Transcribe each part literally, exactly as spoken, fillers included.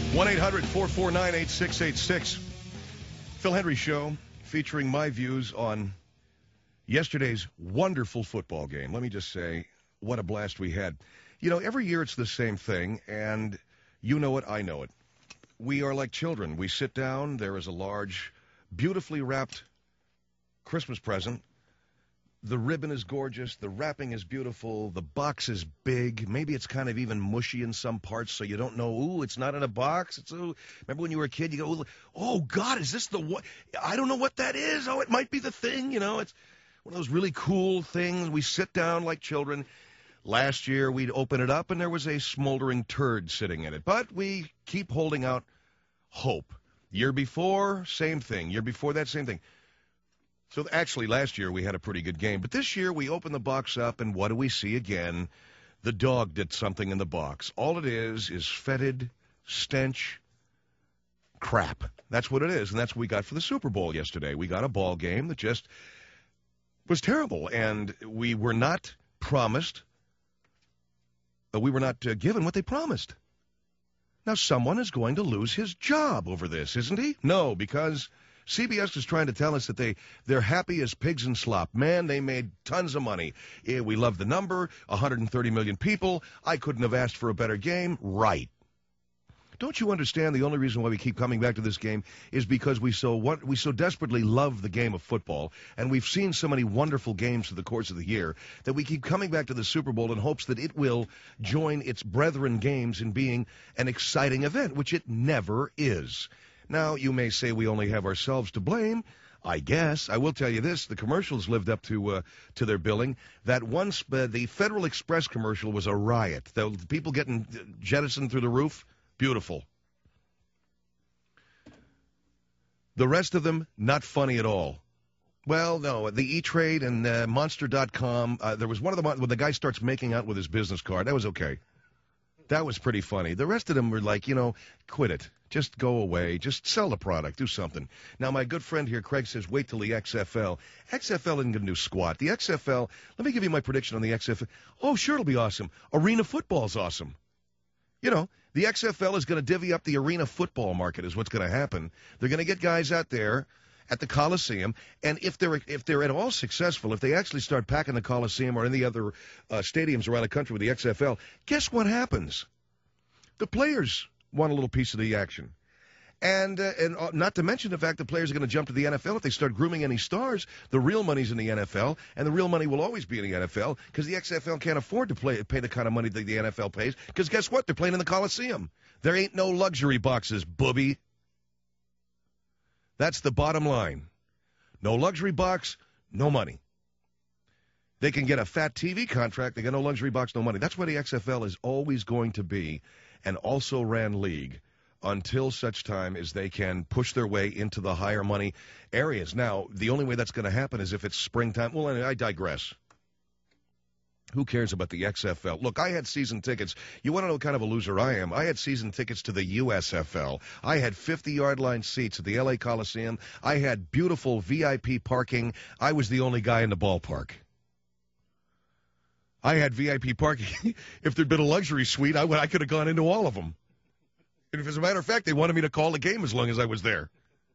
one eight hundred four four nine eight six eight six. Phil Hendrie Show, featuring my views on yesterday's wonderful football game. Let me just say, what a blast we had. You know, every year it's the same thing, and you know it, I know it. We are like children. We sit down, there is a large, beautifully wrapped Christmas present. The ribbon is gorgeous, the wrapping is beautiful, the box is big. Maybe it's kind of even mushy in some parts, so you don't know, ooh, it's not in a box. It's ooh. Remember when you were a kid, you go, oh, God, is this the what? I don't know what that is. Oh, it might be the thing, you know. It's one of those really cool things. We sit down like children. Last year, we'd open it up, and there was a smoldering turd sitting in it. But we keep holding out hope. Year before, same thing. Year before that, same thing. So actually, last year we had a pretty good game. But this year we open the box up, and what do we see again? The dog did something in the box. All it is is fetid, stench, crap. That's what it is, and that's what we got for the Super Bowl yesterday. We got a ball game that just was terrible, and we were not promised, uh, we were not uh, given what they promised. Now, someone is going to lose his job over this, isn't he? No, because C B S is trying to tell us that they, they're happy as pigs in slop. Man, they made tons of money. Yeah, we love the number, one hundred thirty million people. I couldn't have asked for a better game. Right. Don't you understand the only reason why we keep coming back to this game is because we so what we so desperately love the game of football, and we've seen so many wonderful games through the course of the year that we keep coming back to the Super Bowl in hopes that it will join its brethren games in being an exciting event, which it never is. Now, you may say we only have ourselves to blame. I guess. I will tell you this. The commercials lived up to uh, to their billing. That once uh, the Federal Express commercial was a riot. The, the people getting jettisoned through the roof, beautiful. The rest of them, not funny at all. Well, no, the E-Trade and uh, Monster dot com, uh, there was one of them when the guy starts making out with his business card. That was okay. That was pretty funny. The rest of them were like, you know, quit it. Just go away. Just sell the product. Do something. Now, my good friend here, Craig, says, wait till the X F L. X F L isn't going to do squat. The X F L, let me give you my prediction on the X F L. Oh, sure, it'll be awesome. Arena football's awesome. You know, the X F L is going to divvy up the arena football market is what's going to happen. They're going to get guys out there at the Coliseum, and if they're if they're at all successful, if they actually start packing the Coliseum or any other uh, stadiums around the country with the X F L, guess what happens? The players want a little piece of the action. And uh, and uh, not to mention the fact that players are going to jump to the N F L if they start grooming any stars. The real money's in the N F L, and the real money will always be in the N F L because the X F L can't afford to play, pay the kind of money that the N F L pays because guess what? They're playing in the Coliseum. There ain't no luxury boxes, booby. That's the bottom line. No luxury box, no money. They can get a fat T V contract. They get no luxury box, no money. That's why the X F L is always going to be an also-ran league until such time as they can push their way into the higher money areas. Now, the only way that's going to happen is if it's springtime. Well, anyway, I digress. Who cares about the X F L? Look, I had season tickets. You want to know what kind of a loser I am? I had season tickets to the U S F L. I had fifty-yard line seats at the L A Coliseum. I had beautiful V I P parking. I was the only guy in the ballpark. I had V I P parking. If there'd been a luxury suite, I, would, I could have gone into all of them. And if, as a matter of fact, they wanted me to call the game as long as I was there.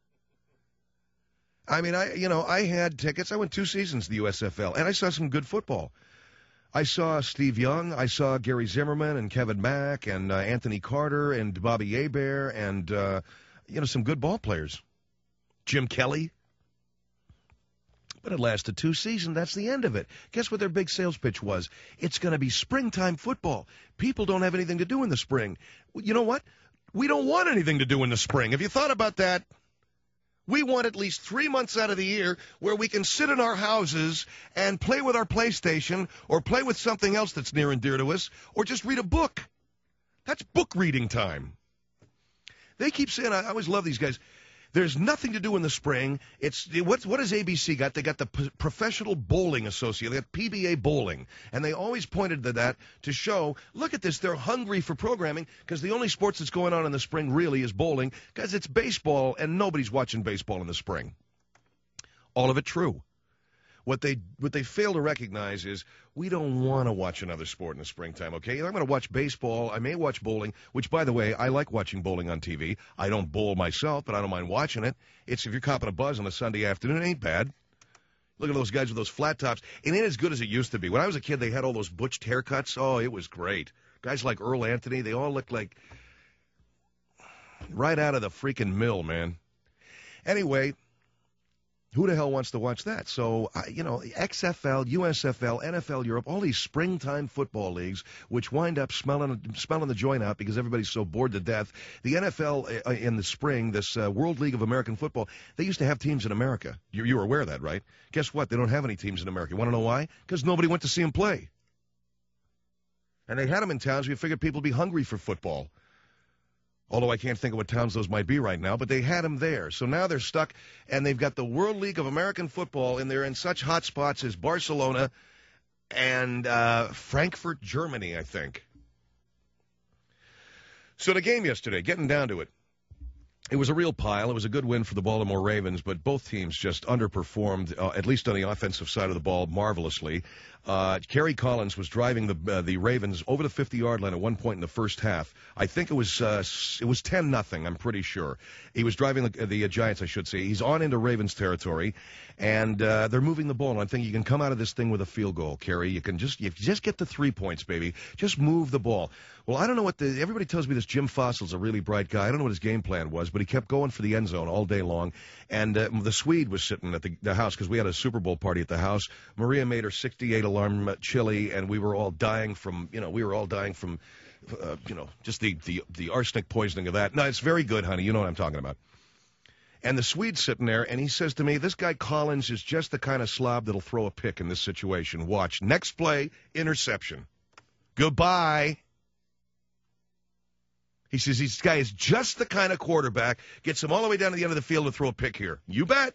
I mean, I you know, I had tickets. I went two seasons to the U S F L, and I saw some good football. I saw Steve Young. I saw Gary Zimmerman and Kevin Mack and uh, Anthony Carter and Bobby Hebert and, uh, you know, some good ball players. Jim Kelly. But it lasted two seasons. That's the end of it. Guess what their big sales pitch was? It's going to be springtime football. People don't have anything to do in the spring. You know what? We don't want anything to do in the spring. Have you thought about that? We want at least three months out of the year where we can sit in our houses and play with our PlayStation or play with something else that's near and dear to us or just read a book. That's book reading time. They keep saying, I always love these guys, there's nothing to do in the spring. It's what, what has A B C got? They got the P- Professional Bowling Association. They got P B A Bowling. And they always pointed to that to show, look at this, they're hungry for programming because the only sports that's going on in the spring really is bowling because it's baseball and nobody's watching baseball in the spring. All of it true. What they what they fail to recognize is we don't want to watch another sport in the springtime, okay? I'm going to watch baseball. I may watch bowling, which, by the way, I like watching bowling on T V. I don't bowl myself, but I don't mind watching it. It's if you're copping a buzz on a Sunday afternoon, it ain't bad. Look at those guys with those flat tops. It ain't as good as it used to be. When I was a kid, they had all those butched haircuts. Oh, it was great. Guys like Earl Anthony, they all looked like right out of the freaking mill, man. Anyway, who the hell wants to watch that? So, uh, you know, X F L, U S F L, N F L Europe, all these springtime football leagues, which wind up smelling smelling the joint out because everybody's so bored to death. The N F L uh, in the spring, this uh, World League of American Football, they used to have teams in America. You, you were aware of that, right? Guess what? They don't have any teams in America. You want to know why? Because nobody went to see them play. And they had them in towns. We figured people would be hungry for football. Although I can't think of what towns those might be right now, but they had them there. So now they're stuck, and they've got the World League of American Football, and they're in such hot spots as Barcelona and uh, Frankfurt, Germany, I think. So the game yesterday, getting down to it, it was a real pile. It was a good win for the Baltimore Ravens, but both teams just underperformed, uh, at least on the offensive side of the ball, marvelously. Uh, Kerry Collins was driving the uh, the Ravens over the fifty-yard line at one point in the first half. I think it was uh, it was ten nothing. I'm pretty sure he was driving the, the uh, Giants, I should say. He's on into Ravens territory, and uh, they're moving the ball. And I think you can come out of this thing with a field goal, Kerry. You can just you just get the three points, baby. Just move the ball. Well, I don't know what the everybody tells me this Jim Fossil's a really bright guy. I don't know what his game plan was, but he kept going for the end zone all day long. And uh, the Swede was sitting at the, the house because we had a Super Bowl party at the house. Maria made her sixty-eight alarm chili, and we were all dying from, you know, we were all dying from, uh, you know, just the, the, the arsenic poisoning of that. No, it's very good, honey. You know what I'm talking about. And the Swede's sitting there, and he says to me, this guy Collins is just the kind of slob that'll throw a pick in this situation. Watch. Next play, interception. Goodbye. He says, this guy is just the kind of quarterback, gets him all the way down to the end of the field to throw a pick here. You bet.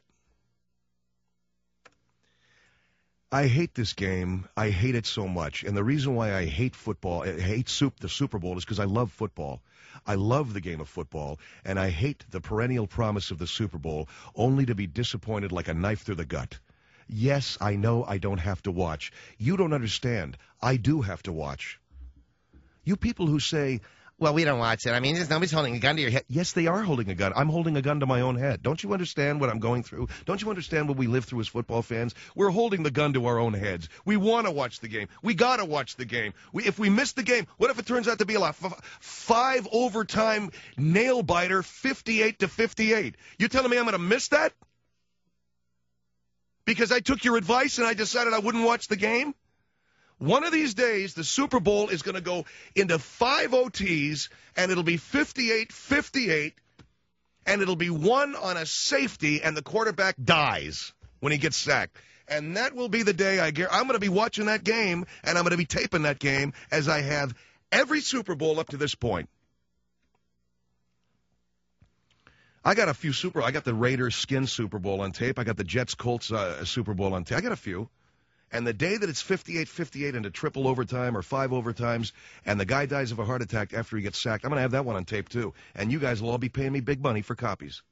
I hate this game. I hate it so much. And the reason why I hate football, I hate soup, the Super Bowl, is because I love football. I love the game of football, and I hate the perennial promise of the Super Bowl, only to be disappointed like a knife through the gut. Yes, I know I don't have to watch. You don't understand. I do have to watch. You people who say, well, we don't watch it. I mean, nobody's holding a gun to your head. Yes, they are holding a gun. I'm holding a gun to my own head. Don't you understand what I'm going through? Don't you understand what we live through as football fans? We're holding the gun to our own heads. We want to watch the game. We got to watch the game. We, if we miss the game, what if it turns out to be a f- five overtime nail biter, fifty-eight to fifty-eight? You telling me I'm going to miss that? Because I took your advice and I decided I wouldn't watch the game? One of these days, the Super Bowl is going to go into five O Ts, and it'll be fifty-eight fifty-eight, and it'll be won on a safety, and the quarterback dies when he gets sacked. And that will be the day I get. I'm going to be watching that game, and I'm going to be taping that game as I have every Super Bowl up to this point. I got a few Super. I got the Raiders skin Super Bowl on tape. I got the Jets Colts uh, Super Bowl on tape. I got a few. And the day that it's fifty-eight fifty-eight into triple overtime or five overtimes, and the guy dies of a heart attack after he gets sacked, I'm going to have that one on tape too. And you guys will all be paying me big money for copies.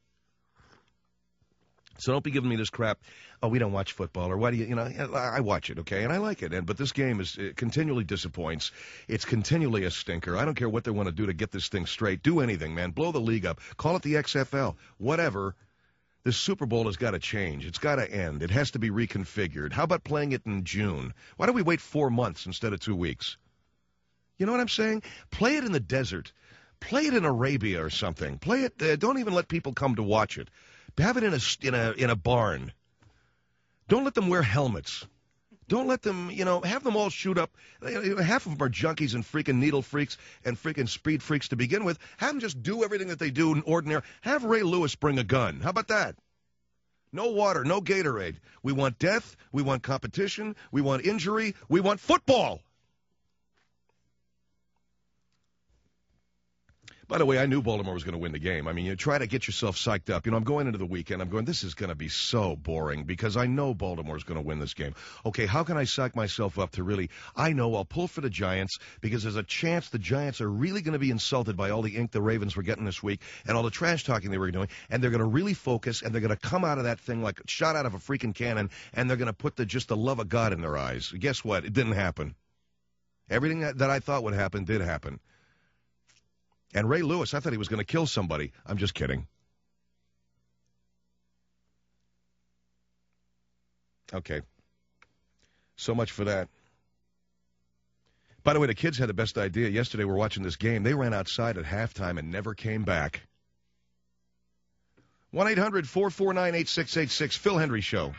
So don't be giving me this crap, oh, we don't watch football, or why do you, you know, I watch it, okay, and I like it. And But this game is it continually disappoints. It's continually a stinker. I don't care what they want to do to get this thing straight. Do anything, man. Blow the league up. Call it the X F L. Whatever. This Super Bowl has got to change. It's got to end. It has to be reconfigured. How about playing it in June? Why don't we wait four months instead of two weeks? You know what I'm saying? Play it in the desert. Play it in Arabia or something. Play it. Uh, don't even let people come to watch it. Have it in a in a in a barn. Don't let them wear helmets. Don't let them, you know, have them all shoot up. Half of them are junkies and freaking needle freaks and freaking speed freaks to begin with. Have them just do everything that they do in ordinary. Have Ray Lewis bring a gun. How about that? No water, no Gatorade. We want death. We want competition. We want injury. We want football. By the way, I knew Baltimore was going to win the game. I mean, you try to get yourself psyched up. You know, I'm going into the weekend. I'm going, this is going to be so boring because I know Baltimore's going to win this game. Okay, how can I psych myself up to really, I know I'll pull for the Giants because there's a chance the Giants are really going to be insulted by all the ink the Ravens were getting this week and all the trash talking they were doing, and they're going to really focus, and they're going to come out of that thing like shot out of a freaking cannon, and they're going to put the just the love of God in their eyes. Guess what? It didn't happen. Everything that, that I thought would happen did happen. And Ray Lewis, I thought he was going to kill somebody. I'm just kidding. Okay. So much for that. By the way, the kids had the best idea. Yesterday we were watching this game. They ran outside at halftime and never came back. one eight hundred four four nine eight six eight six, Phil Hendrie Show.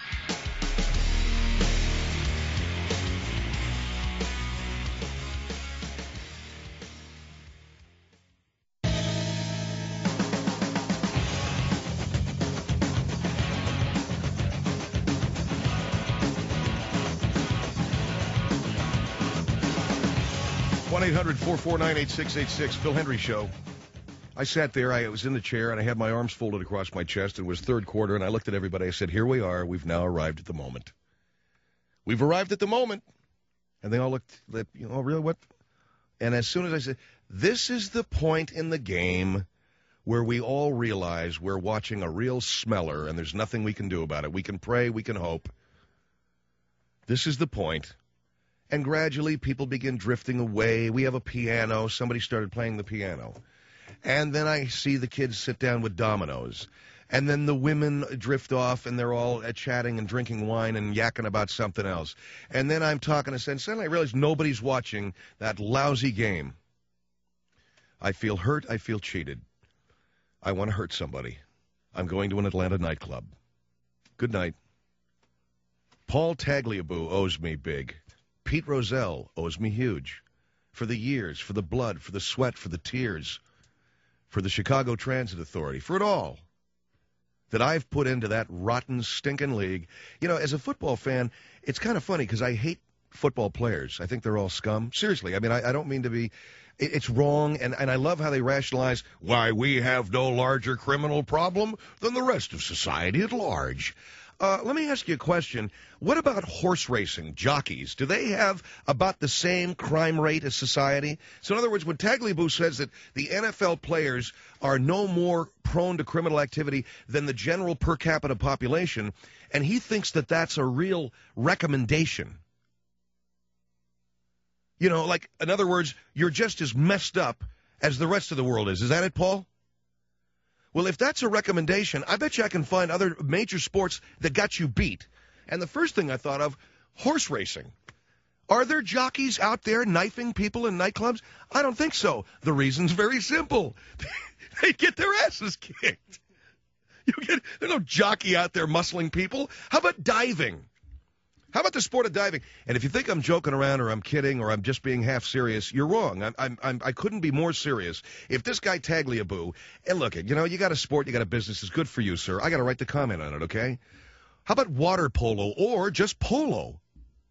one eight hundred four four nine eight six eight six, Phil Hendrie Show. I sat there, I was in the chair, and I had my arms folded across my chest. It was third quarter, and I looked at everybody. I said, here we are. We've now arrived at the moment. We've arrived at the moment. And they all looked, you know, really what? And as soon as I said, this is the point in the game where we all realize we're watching a real smeller, and there's nothing we can do about it. We can pray, we can hope. This is the point. And gradually, people begin drifting away. We have a piano. Somebody started playing the piano. And then I see the kids sit down with dominoes. And then the women drift off, and they're all uh, chatting and drinking wine and yakking about something else. And then I'm talking to and suddenly I realize nobody's watching that lousy game. I feel hurt. I feel cheated. I want to hurt somebody. I'm going to an Atlanta nightclub. Good night. Paul Tagliabue owes me big. Pete Rozelle owes me huge. For the years, for the blood, for the sweat, for the tears, for the Chicago Transit Authority, for it all that I've put into that rotten, stinking league. You know, as a football fan, it's kind of funny because I hate football players. I think they're all scum. Seriously, I mean, I, I don't mean to be... It, it's wrong, and, and I love how they rationalize why we have no larger criminal problem than the rest of society at large. Uh, let me ask you a question. What about horse racing, jockeys? Do they have about the same crime rate as society? So in other words, when Tagliabue says that the N F L players are no more prone to criminal activity than the general per capita population, and he thinks that that's a real recommendation. You know, like, in other words, you're just as messed up as the rest of the world is. Is that it, Paul? Well, if that's a recommendation, I bet you I can find other major sports that got you beat. And the first thing I thought of, horse racing. Are there jockeys out there knifing people in nightclubs? I don't think so. The reason's very simple. They get their asses kicked. You get, there's no jockey out there muscling people. How about diving? How about the sport of diving? And if you think I'm joking around or I'm kidding or I'm just being half serious, you're wrong. I'm, I'm, I'm, I couldn't be more serious. If this guy Tagliabue, and look, you know, you got a sport, you got a business, it's good for you, sir. I got a right to comment on it, okay? How about water polo or just polo?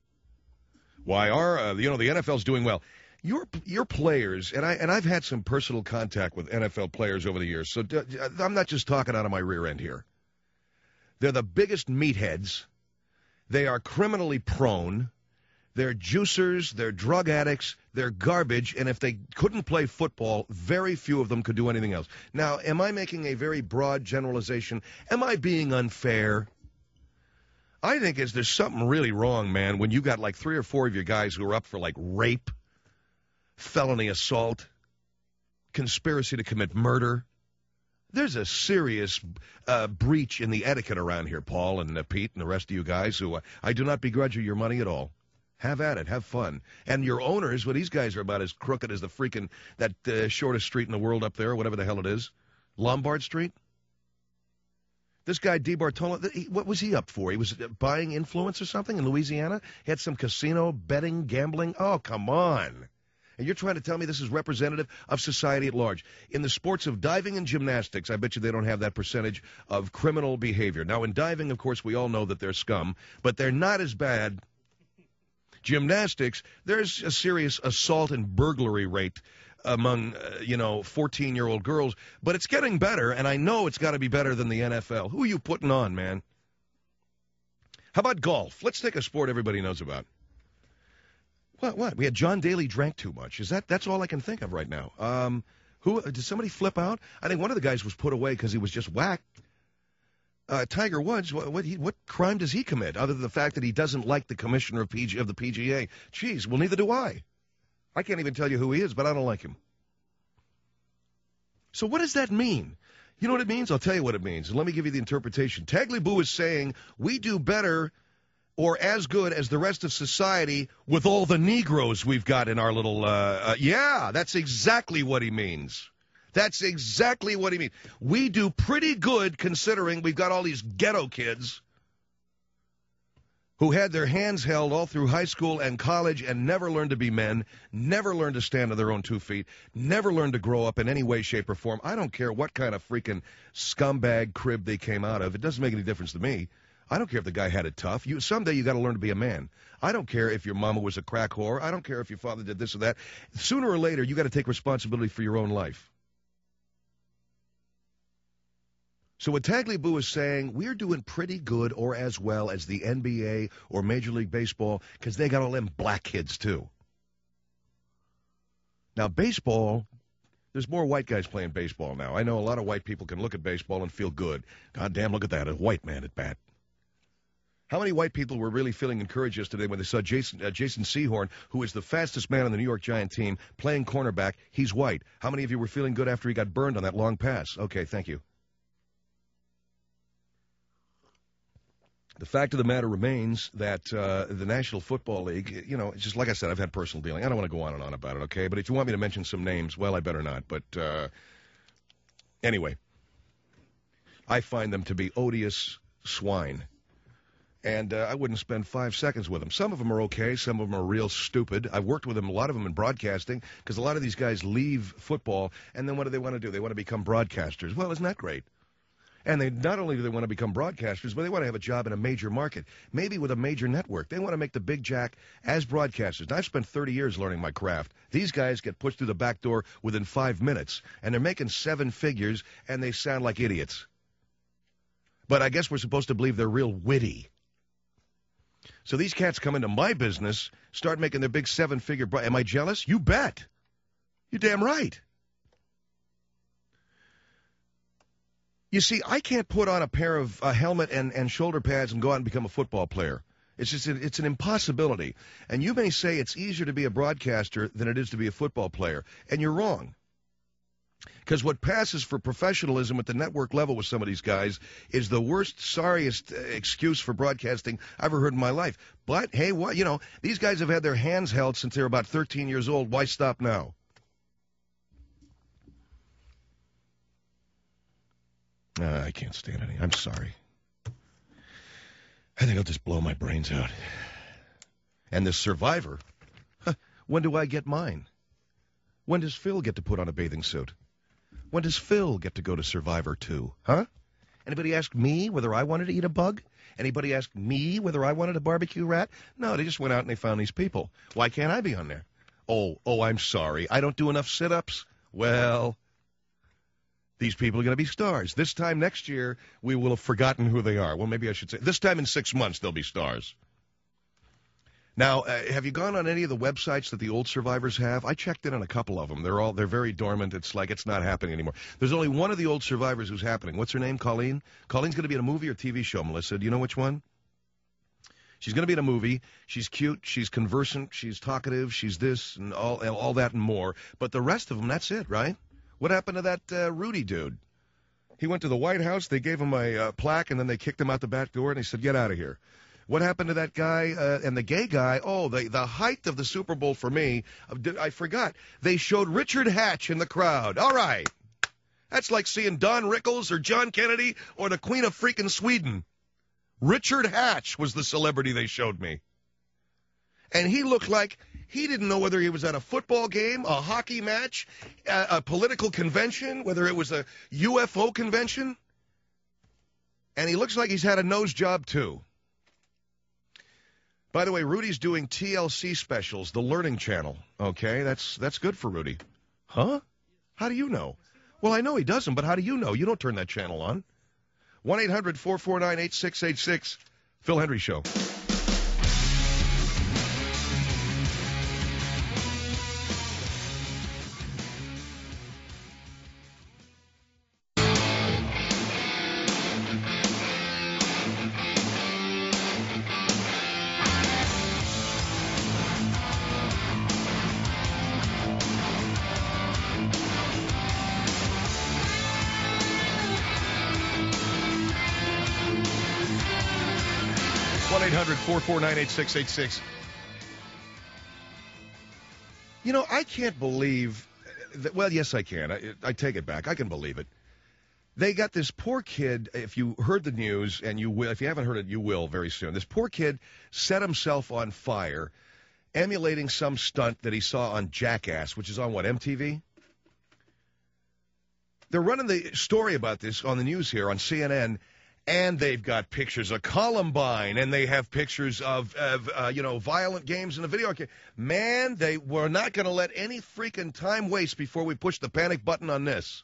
Why, our, uh, you know, the N F L's doing well. Your your players, and, I, and I've had some personal contact with N F L players over the years, so d- I'm not just talking out of my rear end here. They're the biggest meatheads. They are criminally prone. They're juicers. They're drug addicts. They're garbage. And if they couldn't play football, very few of them could do anything else. Now, am I making a very broad generalization? Am I being unfair? I think is there's something really wrong, man, when you got like three or four of your guys who are up for like rape, felony assault, conspiracy to commit murder. There's a serious uh, breach in the etiquette around here, Paul and uh, Pete and the rest of you guys who uh, I do not begrudge you your money at all. Have at it. Have fun. And your owners, well, these guys are about as crooked as the freaking, that uh, shortest street in the world up there, whatever the hell it is. Lombard Street? This guy, DeBartolo, he, what was he up for? He was buying influence or something in Louisiana? He had some casino, betting, gambling? Oh, come on. And you're trying to tell me this is representative of society at large. In the sports of diving and gymnastics, I bet you they don't have that percentage of criminal behavior. Now, in diving, of course, we all know that they're scum, but they're not as bad. Gymnastics, there's a serious assault and burglary rate among, uh, you know, fourteen-year-old girls. But it's getting better, and I know it's got to be better than the N F L. Who are you putting on, man? How about golf? Let's take a sport everybody knows about. What? What? We had John Daly drank too much. Is that? That's all I can think of right now. Um, who? Did somebody flip out? I think one of the guys was put away because he was just whacked. Uh, Tiger Woods, what, what, he, what crime does he commit other than the fact that he doesn't like the commissioner of, P G, of the P G A? Jeez, well, neither do I. I can't even tell you who he is, but I don't like him. So what does that mean? You know what it means? I'll tell you what it means. And let me give you the interpretation. Tagliabue is saying we do better or as good as the rest of society with all the Negroes we've got in our little, uh, uh, yeah, that's exactly what he means. That's exactly what he means. We do pretty good considering we've got all these ghetto kids who had their hands held all through high school and college and never learned to be men, never learned to stand on their own two feet, never learned to grow up in any way, shape, or form. I don't care what kind of freaking scumbag crib they came out of. It doesn't make any difference to me. I don't care if the guy had it tough. You, someday you got to learn to be a man. I don't care if your mama was a crack whore. I don't care if your father did this or that. Sooner or later, you got to take responsibility for your own life. So what Tagliabue is saying, we're doing pretty good or as well as the N B A or Major League Baseball because they got all them black kids too. Now, baseball, there's more white guys playing baseball now. I know a lot of white people can look at baseball and feel good. God damn, look at that, a white man at bat. How many white people were really feeling encouraged yesterday when they saw Jason uh, Jason Sehorn, who is the fastest man on the New York Giant team, playing cornerback? He's white. How many of you were feeling good after he got burned on that long pass? Okay, thank you. The fact of the matter remains that uh, the National Football League, you know, it's just like I said, I've had personal dealing. I don't want to go on and on about it, okay? But if you want me to mention some names, well, I better not. But uh, anyway, I find them to be odious swine. And uh, I wouldn't spend five seconds with them. Some of them are okay. Some of them are real stupid. I've worked with them, a lot of them in broadcasting, because a lot of these guys leave football, and then what do they want to do? They want to become broadcasters. Well, isn't that great? And they not only do they want to become broadcasters, but they want to have a job in a major market, maybe with a major network. They want to make the big jack as broadcasters. Now, I've spent thirty years learning my craft. These guys get pushed through the back door within five minutes, and they're making seven figures, and they sound like idiots. But I guess we're supposed to believe they're real witty. So these cats come into my business, start making their big seven-figure... Bro- Am I jealous? You bet. You're damn right. You see, I can't put on a pair of a helmet and, and shoulder pads and go out and become a football player. It's just a, it's an impossibility. And you may say it's easier to be a broadcaster than it is to be a football player, and you're wrong. Because what passes for professionalism at the network level with some of these guys is the worst, sorriest excuse for broadcasting I've ever heard in my life. But, hey, what you know, these guys have had their hands held since they were about thirteen years old. Why stop now? Uh, I can't stand any. I'm sorry. I think I'll just blow my brains out. And this Survivor, huh, when do I get mine? When does Phil get to put on a bathing suit? When does Phil get to go to Survivor two? Huh? Anybody ask me whether I wanted to eat a bug? Anybody ask me whether I wanted a barbecue rat? No, they just went out and they found these people. Why can't I be on there? Oh, oh, I'm sorry. I don't do enough sit-ups? Well... These people are going to be stars. This time next year, we will have forgotten who they are. Well, maybe I should say, this time in six months, they'll be stars. Now, uh, have you gone on any of the websites that the old survivors have? I checked in on a couple of them. They're all, they're very dormant. It's like it's not happening anymore. There's only one of the old survivors who's happening. What's her name? Colleen? Colleen's going to be in a movie or T V show, Melissa. Do you know which one? She's going to be in a movie. She's cute. She's conversant. She's talkative. She's this and all, all that and more. But the rest of them, that's it, right? What happened to that uh, Rudy dude? He went to the White House. They gave him a uh, plaque, and then they kicked him out the back door, and they said, get out of here. What happened to that guy uh, and the gay guy? Oh, the, the height of the Super Bowl for me, I forgot. They showed Richard Hatch in the crowd. All right. That's like seeing Don Rickles or John Kennedy or the Queen of freaking Sweden. Richard Hatch was the celebrity they showed me. And he looked like... He didn't know whether he was at a football game, a hockey match, a, a political convention, whether it was a U F O convention. And he looks like he's had a nose job, too. By the way, Rudy's doing T L C specials, the Learning Channel. Okay, that's that's good for Rudy. Huh? How do you know? Well, I know he doesn't, but how do you know? You don't turn that channel on. one eight hundred four four nine eight six eight six. Phil Hendrie Show. one eight hundred four four nine eight six eight six. You know, I can't believe that. Well, yes, I can. I, I take it back. I can believe it. They got this poor kid. If you heard the news, and you will, if you haven't heard it, you will very soon. This poor kid set himself on fire, emulating some stunt that he saw on Jackass, which is on what, M T V? They're running the story about this on the news here on C N N. And they've got pictures of Columbine, and they have pictures of, of uh, you know, violent games in the video game. Man, they were not going to let any freaking time waste before we push the panic button on this.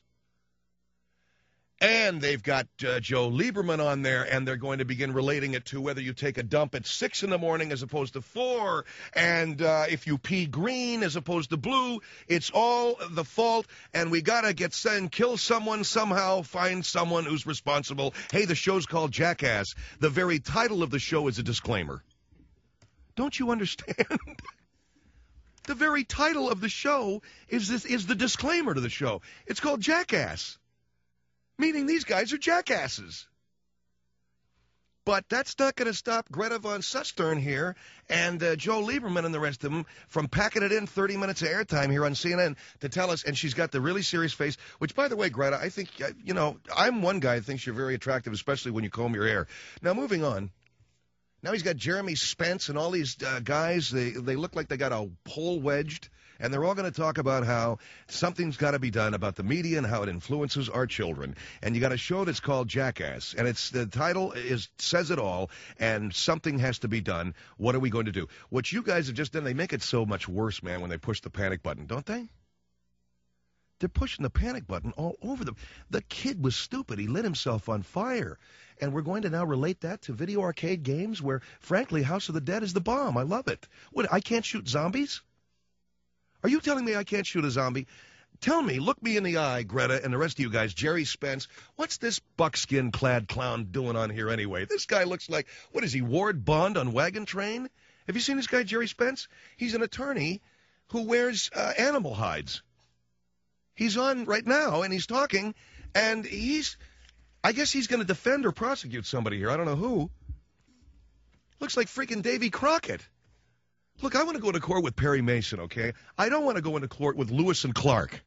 And they've got uh, Joe Lieberman on there, and they're going to begin relating it to whether you take a dump at six in the morning as opposed to four, and uh, if you pee green as opposed to blue, it's all the fault, and we got to get sent, kill someone somehow, find someone who's responsible. Hey, the show's called Jackass. The very title of the show is a disclaimer. Don't you understand? The very title of the show is this is the disclaimer to the show. It's called Jackass. Meaning these guys are jackasses. But that's not going to stop Greta Van Susteren here and uh, Joe Lieberman and the rest of them from packing it in thirty minutes of airtime here on C N N to tell us, and she's got the really serious face, which, by the way, Greta, I think, uh, you know, I'm one guy that thinks you're very attractive, especially when you comb your hair. Now, moving on. Now he's got Jeremy Spence and all these uh, guys. They, they look like they got a pole wedged. And they're all going to talk about how something's got to be done about the media and how it influences our children. And you got a show that's called Jackass, and it's the title is says it all. And something has to be done. What are we going to do? What you guys have just done, they make it so much worse, man, when they push the panic button, don't they? They're pushing the panic button all over them. The kid was stupid. He lit himself on fire. And we're going to now relate that to video arcade games where, frankly, House of the Dead is the bomb. I love it. What, I can't shoot zombies? Are you telling me I can't shoot a zombie? Tell me, look me in the eye, Greta, and the rest of you guys, Jerry Spence, what's this buckskin-clad clown doing on here anyway? This guy looks like, what is he, Ward Bond on Wagon Train? Have you seen this guy, Jerry Spence? He's an attorney who wears uh, animal hides. He's on right now, and he's talking, and he's, I guess he's going to defend or prosecute somebody here. I don't know who. Looks like freaking Davy Crockett. Look, I want to go to court with Perry Mason, okay? I don't want to go into court with Lewis and Clark.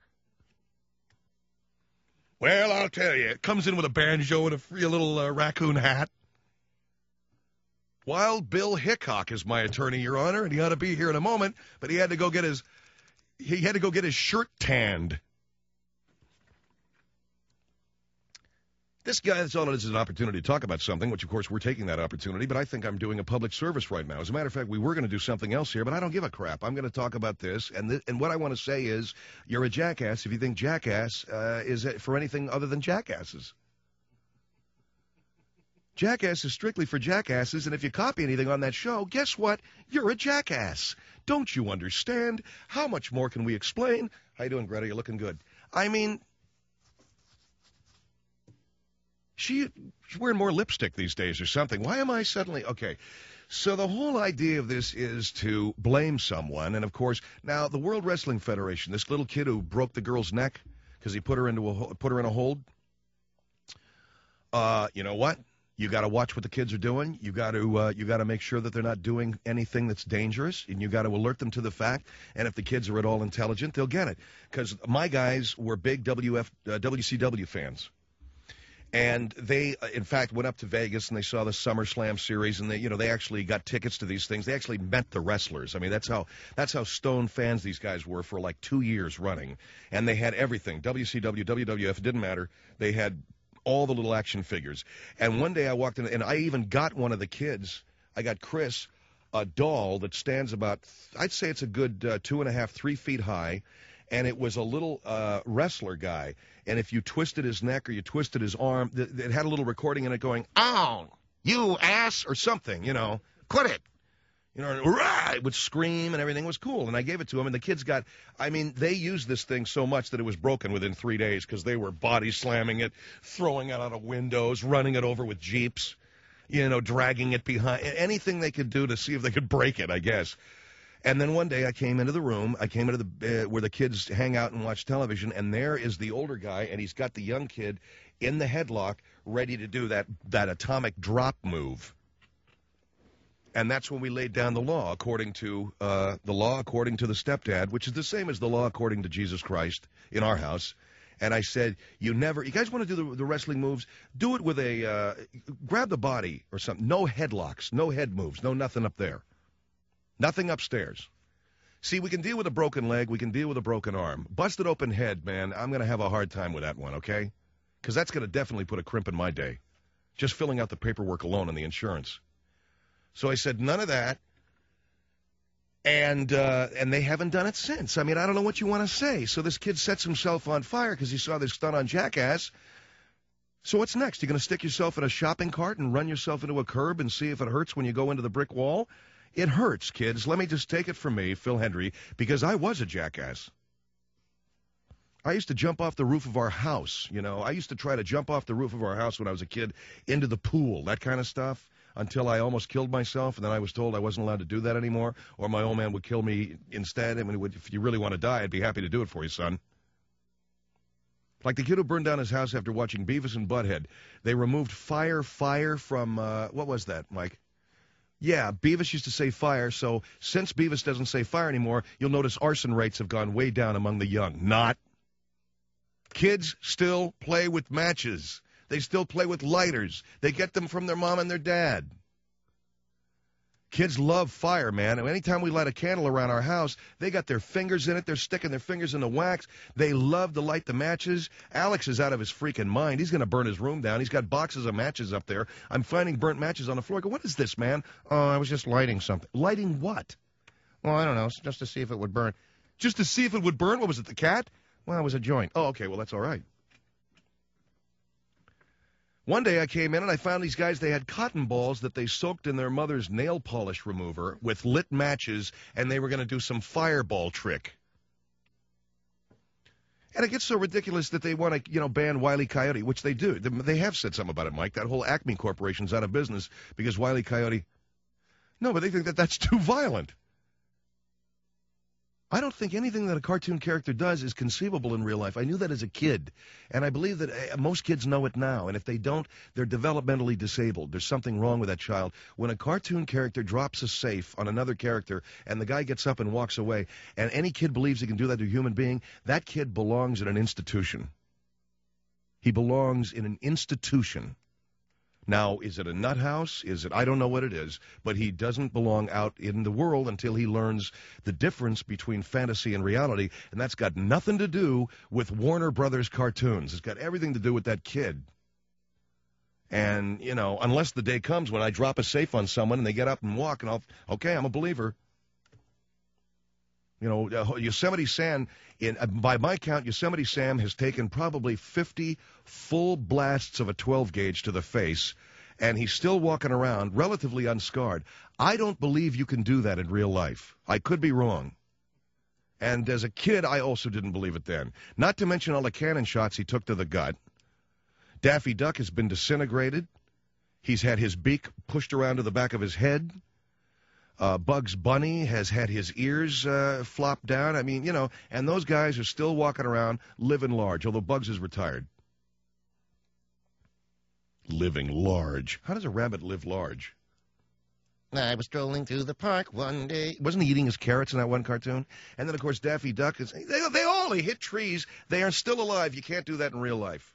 Well, I'll tell you, it comes in with a banjo and a free little uh, raccoon hat. Wild Bill Hickok is my attorney, Your Honor, and he ought to be here in a moment, but he had to go get his he had to go get his shirt tanned. This guy saw it as an opportunity to talk about something, which, of course, we're taking that opportunity, but I think I'm doing a public service right now. As a matter of fact, we were going to do something else here, but I don't give a crap. I'm going to talk about this, and th- and what I want to say is you're a jackass if you think Jackass uh, is for anything other than jackasses. Jackass is strictly for jackasses, and if you copy anything on that show, guess what? You're a jackass. Don't you understand? How much more can we explain? How you doing, Greta? You're looking good. I mean... She, she's wearing more lipstick these days or something. Why am I suddenly... Okay, so the whole idea of this is to blame someone. And, of course, now the World Wrestling Federation, this little kid who broke the girl's neck because he put her into a put her in a hold, uh, you know what? You got to watch what the kids are doing. You got to uh, you got to make sure that they're not doing anything that's dangerous, and you got to alert them to the fact. And if the kids are at all intelligent, they'll get it. Because my guys were big W F, uh, W C W fans. And they, in fact, went up to Vegas and they saw the SummerSlam series, and they, you know, they actually got tickets to these things. They actually met the wrestlers. I mean, that's how that's how stone fans these guys were for like two years running. And they had everything. W C W, W W F, it didn't matter. They had all the little action figures. And one day I walked in, and I even got one of the kids. I got Chris a doll that stands about, I'd say it's a good uh, two and a half, three feet high. and it was a little uh, wrestler guy. And if you twisted his neck or you twisted his arm, th- it had a little recording in it going, "Ow, you ass," or something, you know, "Quit it." You know, "Rah!" It would scream and everything was cool. And I gave it to him, and the kids got, I mean, they used this thing so much that it was broken within three days because they were body slamming it, throwing it out of windows, running it over with Jeeps, you know, dragging it behind, anything they could do to see if they could break it, I guess. And then one day I came into the room, I came into the uh, where the kids hang out and watch television, and there is the older guy, and he's got the young kid in the headlock ready to do that, that atomic drop move. And that's when we laid down the law, according to uh, the law, according to the stepdad, which is the same as the law according to Jesus Christ in our house. And I said, you never, you guys want to do the, the wrestling moves? Do it with a, uh, grab the body or something. No headlocks, no head moves, no nothing up there. Nothing upstairs. See, we can deal with a broken leg, we can deal with a broken arm. Busted open head, man, I'm going to have a hard time with that one, okay? Because that's going to definitely put a crimp in my day. Just filling out the paperwork alone and the insurance. So I said, none of that, and uh, and they haven't done it since. I mean, I don't know what you want to say. So this kid sets himself on fire because he saw this stunt on Jackass. So what's next? You're going to stick yourself in a shopping cart and run yourself into a curb and see if it hurts when you go into the brick wall? It hurts, kids. Let me just take it from me, Phil Hendrie, because I was a jackass. I used to jump off the roof of our house, you know. I used to try to jump off the roof of our house when I was a kid into the pool, that kind of stuff. Until I almost killed myself, and then I was told I wasn't allowed to do that anymore, or my old man would kill me instead. I mean, would, if you really want to die, I'd be happy to do it for you, son. Like the kid who burned down his house after watching Beavis and Butthead. They removed fire, fire from, uh, what was that, Mike? Yeah, Beavis used to say fire, so since Beavis doesn't say fire anymore, you'll notice arson rates have gone way down among the young. Not. Kids still play with matches. They still play with lighters. They get them from their mom and their dad. Kids love fire, man. And anytime we light a candle around our house, they got their fingers in it. They're sticking their fingers in the wax. They love to light the matches. Alex is out of his freaking mind. He's going to burn his room down. He's got boxes of matches up there. I'm finding burnt matches on the floor. I go, what is this, man? Oh, I was just lighting something. Lighting what? Well, I don't know. Just to see if it would burn. Just to see if it would burn? What was it, the cat? Well, it was a joint. Oh, okay. Well, that's all right. One day I came in and I found these guys, they had cotton balls that they soaked in their mother's nail polish remover with lit matches, and they were going to do some fireball trick. And it gets so ridiculous that they want to, you know, ban Wile E. Coyote, which they do. They have said something about it, Mike. That whole Acme Corporation's out of business because Wile E. Coyote. No, but they think that that's too violent. I don't think anything that a cartoon character does is conceivable in real life. I knew that as a kid, and I believe that uh, most kids know it now. And if they don't, they're developmentally disabled. There's something wrong with that child. When a cartoon character drops a safe on another character, and the guy gets up and walks away, and any kid believes he can do that to a human being, that kid belongs in an institution. He belongs in an institution. Now, is it a nut house? Is it? I don't know what it is, but he doesn't belong out in the world until he learns the difference between fantasy and reality, and that's got nothing to do with Warner Brothers cartoons. It's got everything to do with that kid. And, you know, unless the day comes when I drop a safe on someone and they get up and walk, and I'll, okay, I'm a believer. You know, uh, Yosemite Sam, in, uh, by my count, Yosemite Sam has taken probably fifty full blasts of a twelve gauge to the face, and he's still walking around relatively unscarred. I don't believe you can do that in real life. I could be wrong. And as a kid, I also didn't believe it then. Not to mention all the cannon shots he took to the gut. Daffy Duck has been disintegrated. He's had his beak pushed around to the back of his head. Uh, Bugs Bunny has had his ears uh, flopped down. I mean, you know, and those guys are still walking around living large, although Bugs is retired. Living large. How does a rabbit live large? I was strolling through the park one day. Wasn't he eating his carrots in that one cartoon? And then, of course, Daffy Duck is... They, they all they hit trees. They are still alive. You can't do that in real life.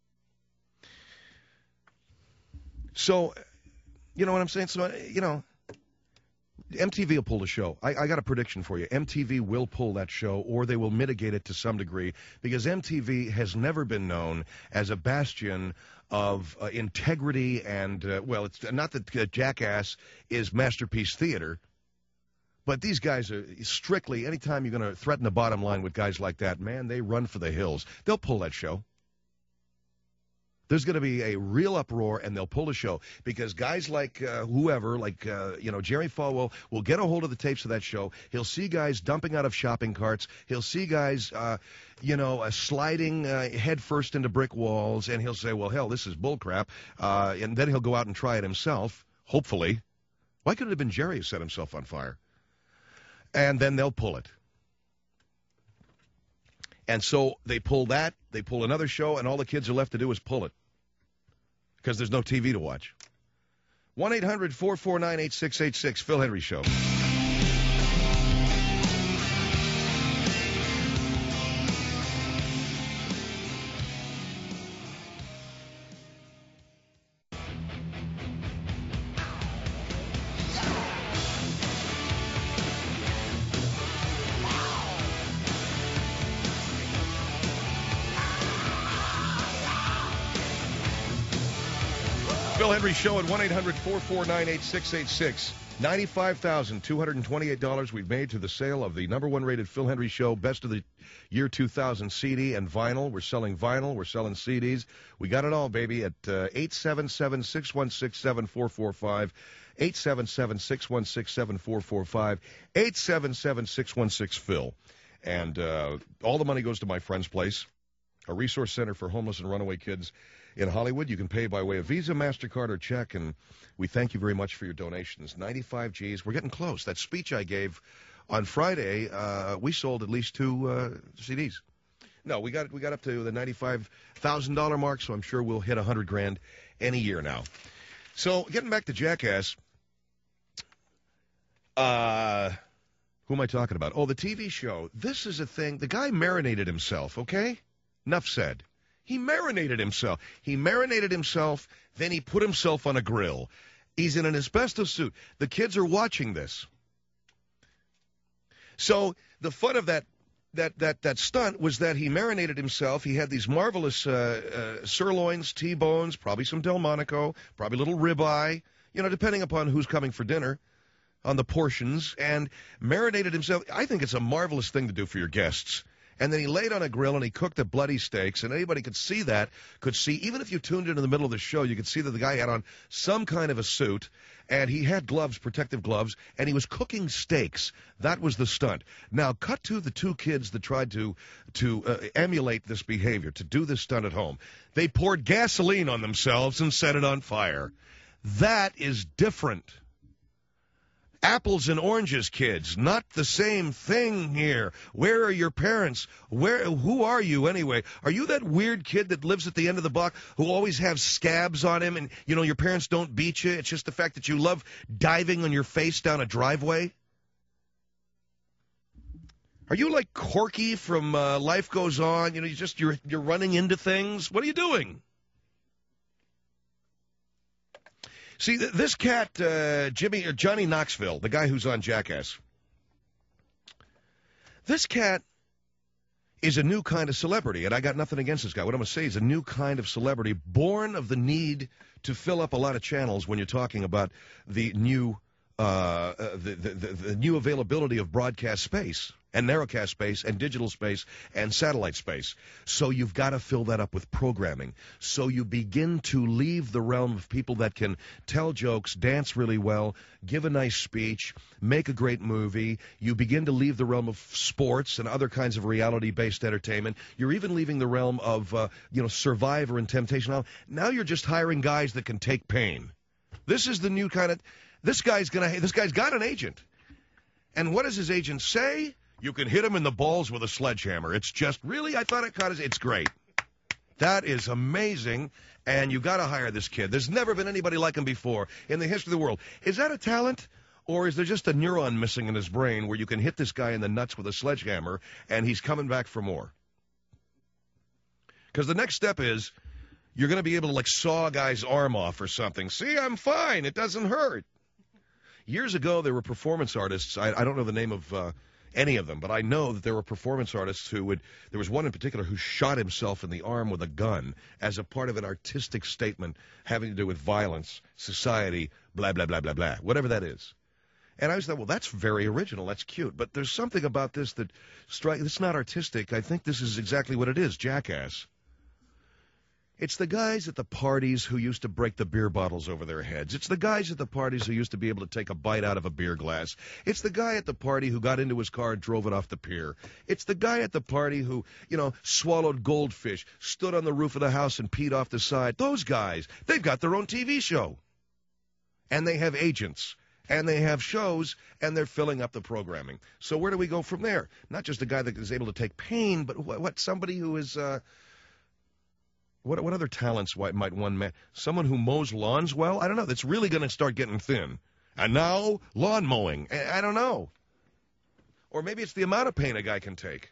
So, you know what I'm saying? So, you know... M T V will pull the show. I, I got a prediction for you. M T V will pull that show, or they will mitigate it to some degree, because M T V has never been known as a bastion of uh, integrity and, uh, well, it's not that uh, Jackass is masterpiece theater, But these guys are strictly, anytime you're going to threaten the bottom line with guys like that, man, they run for the hills. They'll pull that show. There's going to be a real uproar, and they'll pull the show because guys like uh, whoever, like, uh, you know, Jerry Falwell will get a hold of the tapes of that show. He'll see guys dumping out of shopping carts. He'll see guys, uh, you know, uh, sliding uh, head first into brick walls, and he'll say, well, hell, this is bullcrap. Uh, and then he'll go out and try it himself, hopefully. Why couldn't it have been Jerry who set himself on fire? And then they'll pull it. And so they pull that, they pull another show, and all the kids are left to do is pull it. Because there's no T V to watch. one eight hundred four four nine eight six eight six, Phil Hendrie Show. Phil Hendrie Show at one eight hundred four four nine eight six eight six. ninety-five thousand two hundred twenty-eight dollars we've made to the sale of the number one rated Phil Hendrie Show Best of the Year two thousand C D and vinyl. We're selling vinyl. We're selling C Ds. We got it all, baby, at uh, eight seven seven, six one six, seven four four five. eight seven seven, six one six, seven four four five. eight seven seven, six one six, Phil. And uh, all the money goes to my friend's place, a resource center for homeless and runaway kids in Hollywood. You can pay by way of Visa, MasterCard, or check, and we thank you very much for your donations. ninety-five G's. We're getting close. That speech I gave on Friday, uh, we sold at least two uh, C Ds. No, we got we got up to the ninety-five thousand dollars mark, so I'm sure we'll hit one hundred grand any year now. So, getting back to Jackass, uh, who am I talking about? Oh, the T V show. This is a thing. The guy marinated himself, okay? Enough said. He marinated himself. He marinated himself, then he put himself on a grill. He's in an asbestos suit. The kids are watching this. So the fun of that that that that stunt was that he marinated himself. He had these marvelous uh, uh, sirloins, T-bones, probably some Delmonico, probably a little ribeye, you know, depending upon who's coming for dinner on the portions, and marinated himself. I think it's a marvelous thing to do for your guests. And then he laid on a grill and he cooked the bloody steaks, and anybody could see that, could see, even if you tuned into the middle of the show, you could see that the guy had on some kind of a suit, and he had gloves, protective gloves, and he was cooking steaks. That was the stunt. Now, cut to the two kids that tried to, to uh, emulate this behavior, to do this stunt at home. They poured gasoline on themselves and set it on fire. That is different. Apples and oranges, kids. Not the same thing here. Where are your parents? Where? Who are you anyway? Are you that weird kid that lives at the end of the block who always has scabs on him and, you know, your parents don't beat you? It's just the fact that you love diving on your face down a driveway? Are you like Corky from uh, Life Goes On? You know, you just, you're, you're running into things? What are you doing? See, th- this cat, uh, Jimmy or Johnny Knoxville, the guy who's on Jackass, this cat is a new kind of celebrity, and I got nothing against this guy. What I'm going to say is a new kind of celebrity, born of the need to fill up a lot of channels when you're talking about the new, uh, uh, the, the, the, the new availability of broadcast space and narrowcast space and digital space and satellite space. So you've got to fill that up with programming. So you begin to leave the realm of people that can tell jokes, dance really well, give a nice speech, make a great movie. You begin to leave the realm of sports and other kinds of reality-based entertainment. You're even leaving the realm of, uh, you know, Survivor and Temptation. Now you're just hiring guys that can take pain. This is the new kind of, this guy's gonna, this guy's got an agent. And what does his agent say? You can hit him in the balls with a sledgehammer. It's just, really? I thought it caught his... It's great. That is amazing, and you got to hire this kid. There's never been anybody like him before in the history of the world. Is that a talent, or is there just a neuron missing in his brain where you can hit this guy in the nuts with a sledgehammer, and he's coming back for more? Because the next step is you're going to be able to, like, saw a guy's arm off or something. See, I'm fine. It doesn't hurt. Years ago, there were performance artists. I, I don't know the name of... Uh, any of them, but I know that there were performance artists who would, there was one in particular who shot himself in the arm with a gun as a part of an artistic statement having to do with violence, society, blah, blah, blah, blah, blah, whatever that is. And I was like, well, that's very original. That's cute. But there's something about this that strikes. It's not artistic. I think this is exactly what it is, jackass. It's the guys at the parties who used to break the beer bottles over their heads. It's the guys at the parties who used to be able to take a bite out of a beer glass. It's the guy at the party who got into his car and drove it off the pier. It's the guy at the party who, you know, swallowed goldfish, stood on the roof of the house and peed off the side. Those guys, they've got their own T V show. And they have agents. And they have shows, and they're filling up the programming. So where do we go from there? Not just a guy that is able to take pain, but what, what somebody who is... Uh, What what other talents might one man? Someone who mows lawns well? I don't know. That's really going to start getting thin. And now, lawn mowing. I, I don't know. Or maybe it's the amount of pain a guy can take.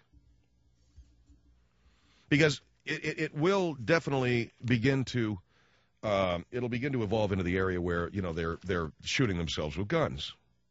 Because it, it, it will definitely begin to, um, it'll begin to evolve into the area where, you know, they're they're shooting themselves with guns.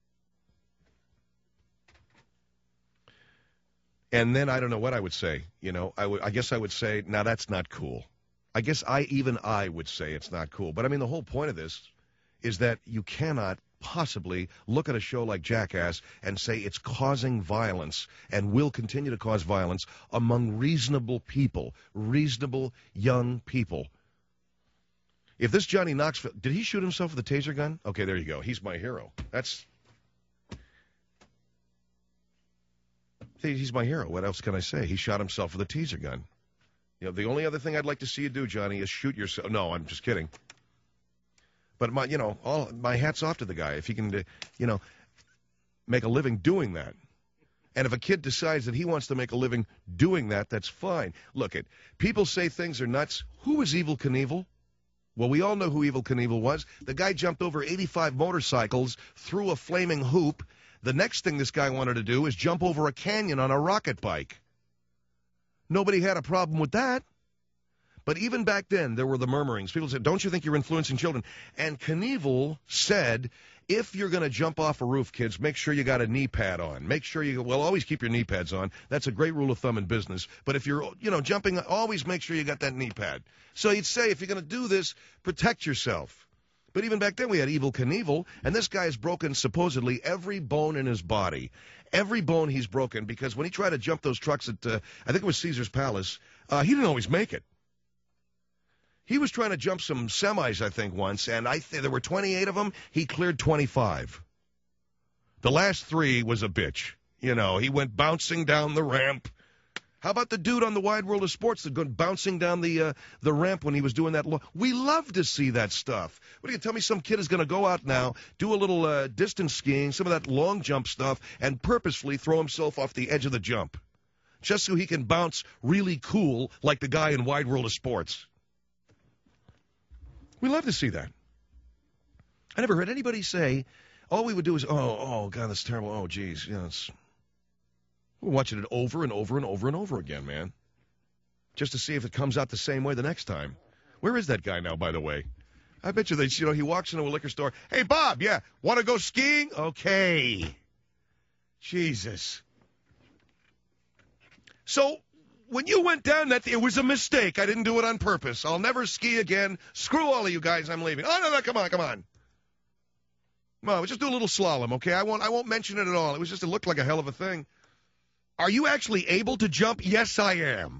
And then I don't know what I would say. You know, I would I guess I would say, now that's not cool. I guess I even I would say it's not cool. But, I mean, the whole point of this is that you cannot possibly look at a show like Jackass and say it's causing violence and will continue to cause violence among reasonable people, reasonable young people. If this Johnny Knoxville, did he shoot himself with a taser gun? Okay, there you go. He's my hero. That's, he's my hero. What else can I say? He shot himself with a taser gun. You know, the only other thing I'd like to see you do, Johnny, is shoot yourself. No, I'm just kidding. But, my, you know, all my hat's off to the guy. If he can, you know, make a living doing that. And if a kid decides that he wants to make a living doing that, that's fine. Look, it people say things are nuts. Who is Evel Knievel? Well, we all know who Evel Knievel was. The guy jumped over eighty-five motorcycles, through a flaming hoop. The next thing this guy wanted to do is jump over a canyon on a rocket bike. Nobody had a problem with that. But even back then, there were the murmurings. People said, don't you think you're influencing children? And Knievel said, if you're going to jump off a roof, kids, make sure you got a knee pad on. Make sure you, well, always keep your knee pads on. That's a great rule of thumb in business. But if you're, you know, jumping, always make sure you got that knee pad. So he'd say, if you're going to do this, protect yourself. But even back then, we had Evel Knievel, and this guy has broken supposedly every bone in his body. Every bone he's broken, because when he tried to jump those trucks at, uh, I think it was Caesar's Palace, uh, he didn't always make it. He was trying to jump some semis, I think, once, and I th- there were twenty-eight of them. He cleared twenty-five. The last three was a bitch. You know, he went bouncing down the ramp. How about the dude on the Wide World of Sports that went bouncing down the uh, the ramp when he was doing that? Lo- we love to see that stuff. What are you going to tell me? Some kid is going to go out now, do a little uh, distance skiing, some of that long jump stuff, and purposefully throw himself off the edge of the jump, just so he can bounce really cool like the guy in Wide World of Sports. We love to see that. I never heard anybody say, all we would do is, oh, oh, God, that's terrible. Oh, geez. You know, it's... We're watching it over and over and over and over again, man, just to see if it comes out the same way the next time. Where is that guy now, by the way? I bet you that, you know, he walks into a liquor store. Hey, Bob, yeah, want to go skiing? Okay. Jesus. So when you went down that, it was a mistake. I didn't do it on purpose. I'll never ski again. Screw all of you guys. I'm leaving. Oh, no, no, come on, come on. Well, just do a little slalom, okay? I won't, I won't mention it at all. It was just, it looked like a hell of a thing. Are you actually able to jump? Yes, I am.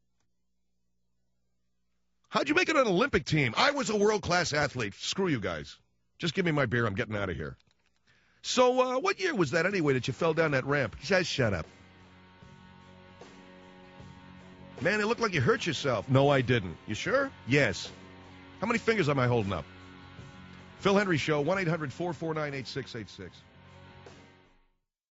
How'd you make it on an Olympic team? I was a world-class athlete. Screw you guys. Just give me my beer. I'm getting out of here. So uh, what year was that anyway that you fell down that ramp? He says, shut up. Man, it looked like you hurt yourself. No, I didn't. You sure? Yes. How many fingers am I holding up? Phil Hendrie Show, one eight hundred four four nine eight six eight six.